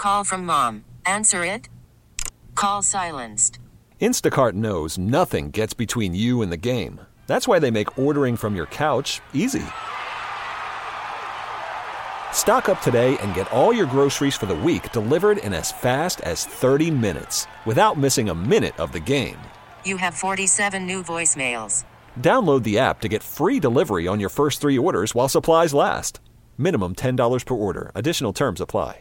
Call from mom. Answer it. Call silenced. Instacart knows nothing gets between you and the game. That's why they make ordering from your couch easy. Stock up today and get all your groceries for the week delivered in as fast as 30 minutes without missing a minute of the game. You have 47 new voicemails. Download the app to get free delivery on your first 3 orders while supplies last. Minimum $10 per order. Additional terms apply.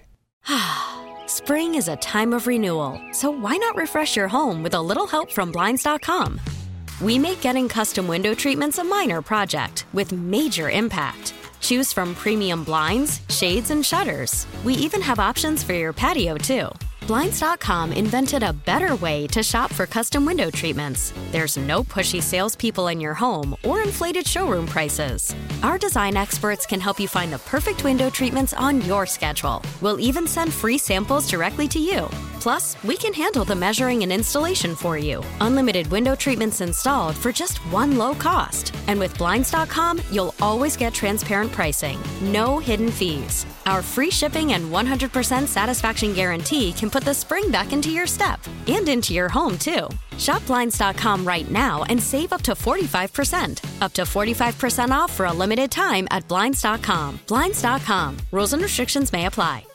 Spring is a time of renewal, so why not refresh your home with a little help from Blinds.com? We make getting custom window treatments a minor project with major impact. Choose from premium blinds, shades, and shutters. We even have options for your patio, too. Blinds.com invented a better way to shop for custom window treatments. There's no pushy salespeople in your home or inflated showroom prices. Our design experts can help you find the perfect window treatments on your schedule. We'll even send free samples directly to you. Plus, we can handle the measuring and installation for you. Unlimited window treatments installed for just one low cost. And with Blinds.com, you'll always get transparent pricing. No hidden fees. Our free shipping and 100% satisfaction guarantee can put the spring back into your step and into your home, too. Shop Blinds.com right now and save up to 45%. Up to 45% off for a limited time at Blinds.com. Blinds.com. Rules and restrictions may apply.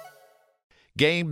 Game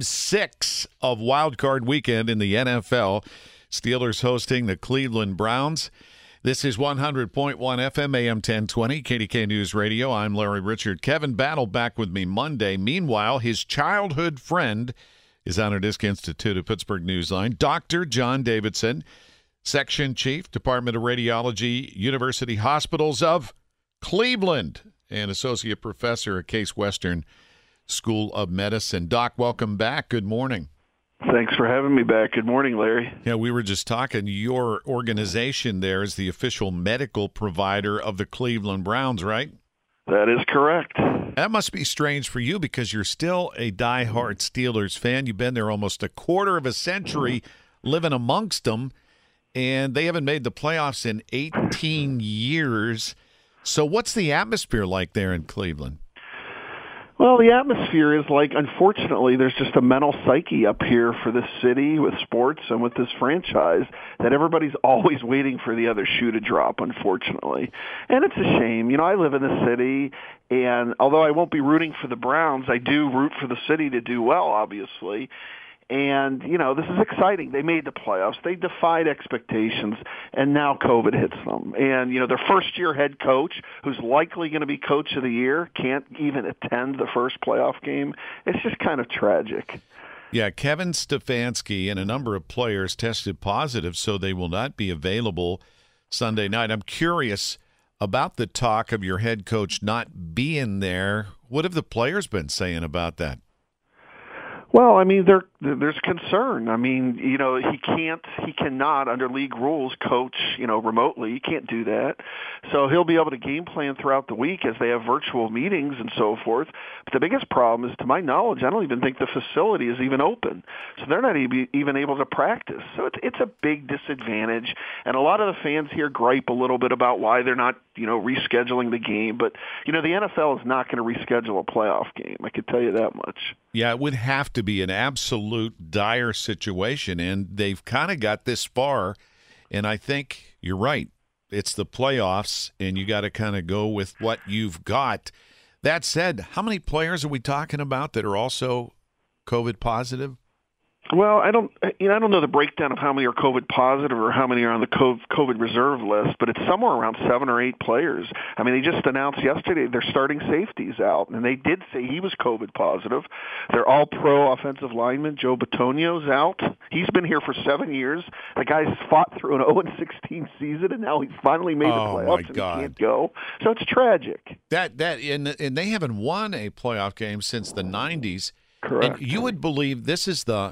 6 of Wild Card Weekend in the NFL. Steelers hosting the Cleveland Browns. This is 100.1 FM AM 1020, KDK News Radio. I'm Larry Richert. Kevin Battle back with me Monday. Meanwhile, his childhood friend is on our Disc Institute of Pittsburgh Newsline, Dr. John Davidson, Section Chief, Department of Radiology, University Hospitals of Cleveland, and Associate Professor at Case Western School of Medicine. Doc, welcome back. Good morning. Thanks for having me back. Good morning, Larry. Yeah, we were just talking. Your organization there is the official medical provider of the Cleveland Browns, right? That is correct. That must be strange for you because you're still a diehard Steelers fan. You've been there almost a quarter of a century living amongst them, and they haven't made the playoffs in 18 years. So what's the atmosphere like there in Cleveland? Well, the atmosphere is like, unfortunately, there's just a mental psyche up here for this city with sports and with this franchise that everybody's always waiting for the other shoe to drop, unfortunately. And it's a shame. You know, I live in the city, and although I won't be rooting for the Browns, I do root for the city to do well, obviously. And, you know, this is exciting. They made the playoffs. They defied expectations, and now COVID hits them. And, you know, their first-year head coach, who's likely going to be coach of the year, can't even attend the first playoff game. It's just kind of tragic. Yeah, Kevin Stefanski and a number of players tested positive, so they will not be available Sunday night. I'm curious about the talk of your head coach not being there. What have the players been saying about that? Well, I mean, there's concern. I mean, you know, he cannot, under league rules, coach, you know, remotely. He can't do that. So he'll be able to game plan throughout the week as they have virtual meetings and so forth. But the biggest problem is, to my knowledge, I don't even think the facility is even open. So they're not even able to practice. So it's a big disadvantage. And a lot of the fans here gripe a little bit about why they're not, you know, rescheduling the game. But, you know, the NFL is not going to reschedule a playoff game. I could tell you that much. Yeah, it would have to be an absolute dire situation, and they've kind of got this far, and I think you're right. It's the playoffs, and you got to kind of go with what you've got. That said, how many players are we talking about that are also COVID positive? Well, I don't know the breakdown of how many are COVID positive or how many are on the COVID reserve list, but it's somewhere around 7 or 8 players. I mean, they just announced yesterday they're starting safeties out, and they did say he was COVID positive. They're all pro offensive linemen. Joe Bitonio's out. He's been here for 7 years. The guy's fought through an 0-16 season, and now he's finally made the playoffs, and he can't go. So it's tragic. And they haven't won a playoff game since the 90s. Correct. And you would believe this is the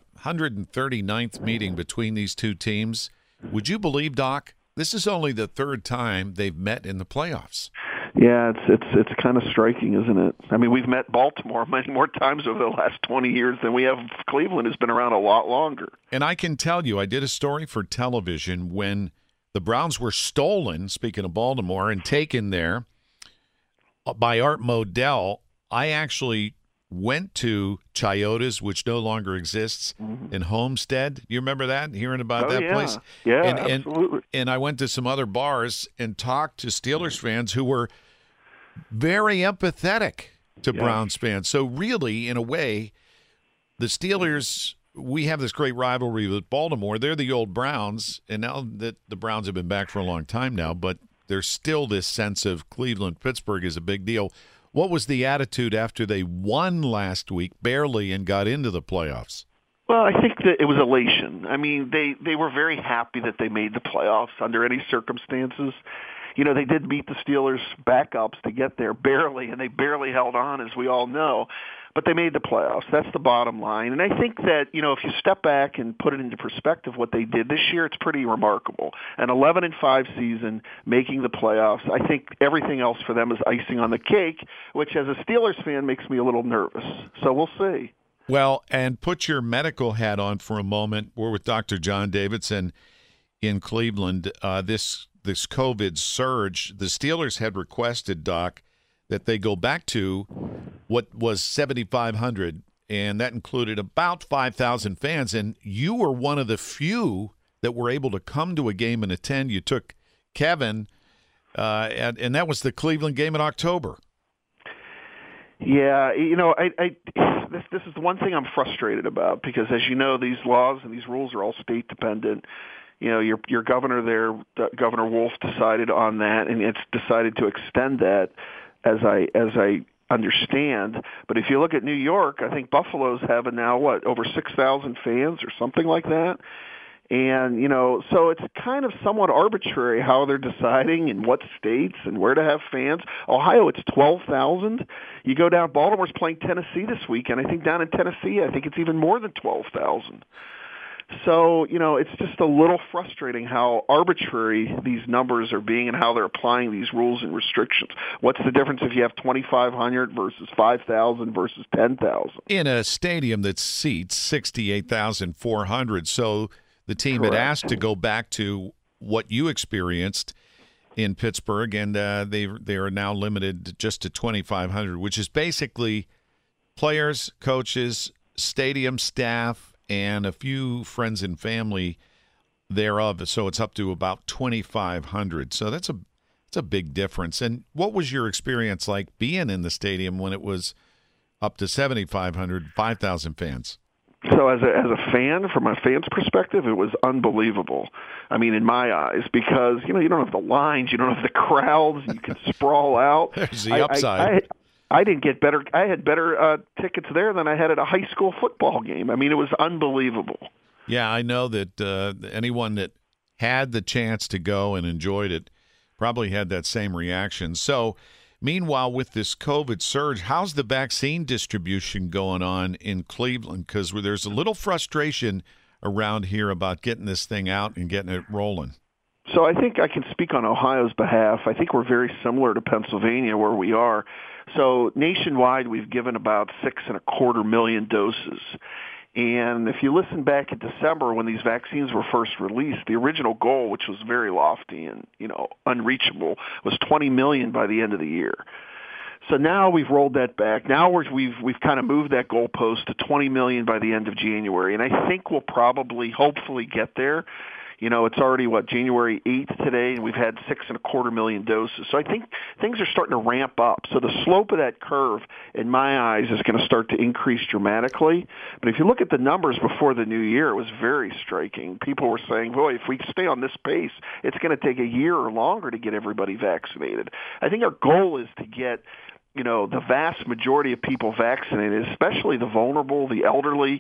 139th meeting between these two teams. Would you believe, Doc, this is only the third time they've met in the playoffs? Yeah, it's kind of striking, isn't it? I mean, we've met Baltimore many more times over the last 20 years than we have Cleveland, who's been around a lot longer. And I can tell you, I did a story for television when the Browns were stolen, speaking of Baltimore, and taken there by Art Modell. I actually went to Chiota's, which no longer exists, in Homestead. You remember that? Hearing about that place? Yeah, absolutely. And I went to some other bars and talked to Steelers fans who were very empathetic to Browns fans. So really, in a way, the Steelers, we have this great rivalry with Baltimore. They're the old Browns, and now that the Browns have been back for a long time now, but there's still this sense of Cleveland-Pittsburgh is a big deal. What was the attitude after they won last week, barely, and got into the playoffs? Well, I think that it was elation. I mean, they were very happy that they made the playoffs under any circumstances. You know, they did beat the Steelers' backups to get there barely, and they barely held on, as we all know. But they made the playoffs. That's the bottom line. And I think that, you know, if you step back and put it into perspective what they did this year, it's pretty remarkable. An 11-5 season, making the playoffs. I think everything else for them is icing on the cake, which as a Steelers fan makes me a little nervous. So we'll see. Well, and put your medical hat on for a moment. We're with Dr. John Davidson in Cleveland. This COVID surge, the Steelers had requested, Doc, that they go back to what was 7,500, and that included about 5,000 fans. And you were one of the few that were able to come to a game and attend. You took Kevin, and that was the Cleveland game in October. Yeah, you know, this is the one thing I'm frustrated about because, as you know, these laws and these rules are all state dependent. You know, your governor there, Governor Wolf, decided on that, and it's decided to extend that, as I understand. But if you look at New York, I think Buffalo's having now, over 6,000 fans or something like that. And, you know, so it's kind of somewhat arbitrary how they're deciding in what states and where to have fans. Ohio, it's 12,000. You go down, Baltimore's playing Tennessee this weekend. I think down in Tennessee, I think it's even more than 12,000. So, you know, it's just a little frustrating how arbitrary these numbers are being and how they're applying these rules and restrictions. What's the difference if you have 2,500 versus 5,000 versus 10,000? In a stadium that seats 68,400. So the team Correct. had asked to go back to what you experienced in Pittsburgh, and they are now limited just to 2,500, which is basically players, coaches, stadium staff, and a few friends and family thereof. So it's up to about 2,500. So that's a big difference. And what was your experience like being in the stadium when it was up to 7,500, 5,000 fans? So as a fan, from a fan's perspective, it was unbelievable. I mean, in my eyes, because, you know, you don't have the lines, you don't have the crowds, you can sprawl out. There's the upside. I didn't get better. I had better tickets there than I had at a high school football game. I mean, it was unbelievable. Yeah, I know that anyone that had the chance to go and enjoyed it probably had that same reaction. So, meanwhile, with this COVID surge, how's the vaccine distribution going on in Cleveland? Because there's a little frustration around here about getting this thing out and getting it rolling. So I think I can speak on Ohio's behalf. I think we're very similar to Pennsylvania where we are. So nationwide, we've given about 6.25 million doses. And if you listen back in December when these vaccines were first released, the original goal, which was very lofty and, you know, unreachable, was 20 million by the end of the year. So now we've rolled that back. Now we've kind of moved that goalpost to 20 million by the end of January. And I think we'll probably, hopefully get there. You know, it's already, January 8th today, and we've had 6.25 million doses. So I think things are starting to ramp up. So the slope of that curve, in my eyes, is going to start to increase dramatically. But if you look at the numbers before the new year, it was very striking. People were saying, boy, if we stay on this pace, it's going to take a year or longer to get everybody vaccinated. I think our goal is to get, you know, the vast majority of people vaccinated, especially the vulnerable, the elderly,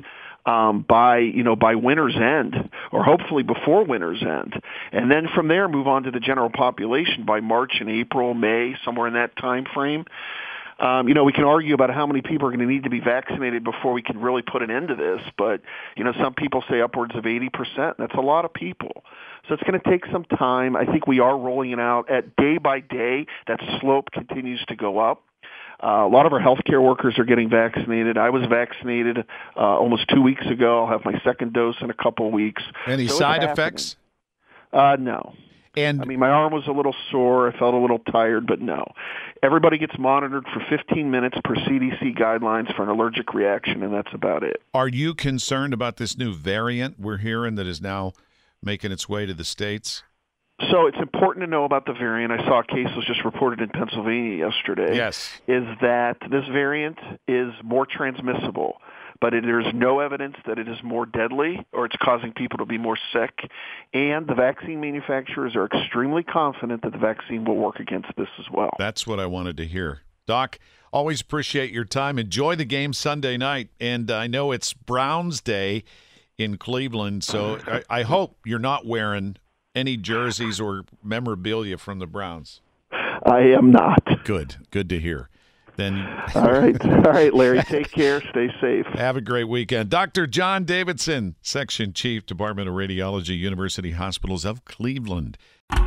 by winter's end, or hopefully before winter's end. And then from there, move on to the general population by March and April, May, somewhere in that time frame. You know, we can argue about how many people are going to need to be vaccinated before we can really put an end to this. But, you know, some people say upwards of 80%. That's a lot of people. So it's going to take some time. I think we are rolling it out at day by day. That slope continues to go up. A lot of our healthcare workers are getting vaccinated. I was vaccinated almost 2 weeks ago. I'll have my second dose in a couple of weeks. Any side effects? No. And I mean, my arm was a little sore. I felt a little tired, but no. Everybody gets monitored for 15 minutes per CDC guidelines for an allergic reaction, and that's about it. are you concerned about this new variant we're hearing that is now making its way to the States? So it's important to know about the variant. I saw a case was just reported in Pennsylvania yesterday. Yes. Is that this variant is more transmissible, but there's no evidence that it is more deadly or it's causing people to be more sick. And the vaccine manufacturers are extremely confident that the vaccine will work against this as well. That's what I wanted to hear. Doc, always appreciate your time. Enjoy the game Sunday night. And I know it's Browns Day in Cleveland, so I hope you're not wearing any jerseys or memorabilia from the Browns. I am not. Good to hear. Then All right, Larry. Take care. Stay safe. have a great weekend. Dr. John Davidson, Section Chief, Department of Radiology, University Hospitals of Cleveland.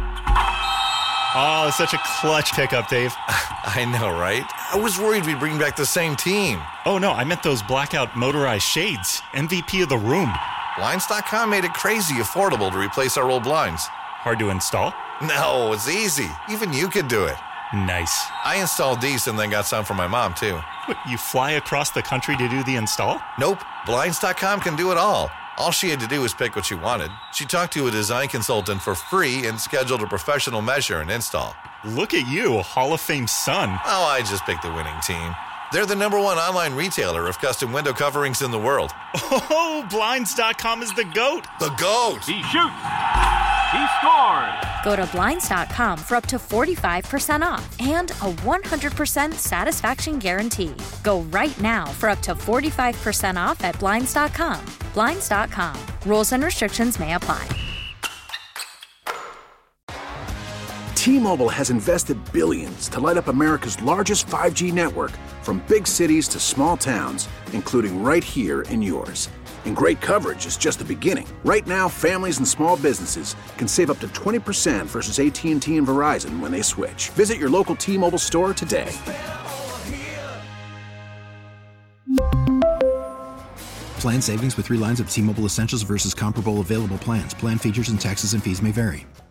Oh, such a clutch pickup, Dave. I know, right? I was worried we'd bring back the same team. Oh, no, I meant those blackout motorized shades. MVP of the room. Blinds.com made it crazy affordable to replace our old blinds. Hard to install? No, it's easy. Even you could do it. Nice. I installed these and then got some for my mom, too. What, you fly across the country to do the install? Nope. Blinds.com can do it all. All she had to do was pick what she wanted. She talked to a design consultant for free and scheduled a professional measure and install. Look at you, a Hall of Fame son. Oh, I just picked the winning team. They're the #1 online retailer of custom window coverings in the world. Oh, Blinds.com is the GOAT. The GOAT! He shoots. He scores. Go to Blinds.com for up to 45% off and a 100% satisfaction guarantee. Go right now for up to 45% off at Blinds.com. Blinds.com. Rules and restrictions may apply. T-Mobile has invested billions to light up America's largest 5G network, from big cities to small towns, including right here in yours. And great coverage is just the beginning. Right now, families and small businesses can save up to 20% versus AT&T and Verizon when they switch. Visit your local T-Mobile store today. Plan savings with 3 lines of T-Mobile Essentials versus comparable available plans. Plan features and taxes and fees may vary.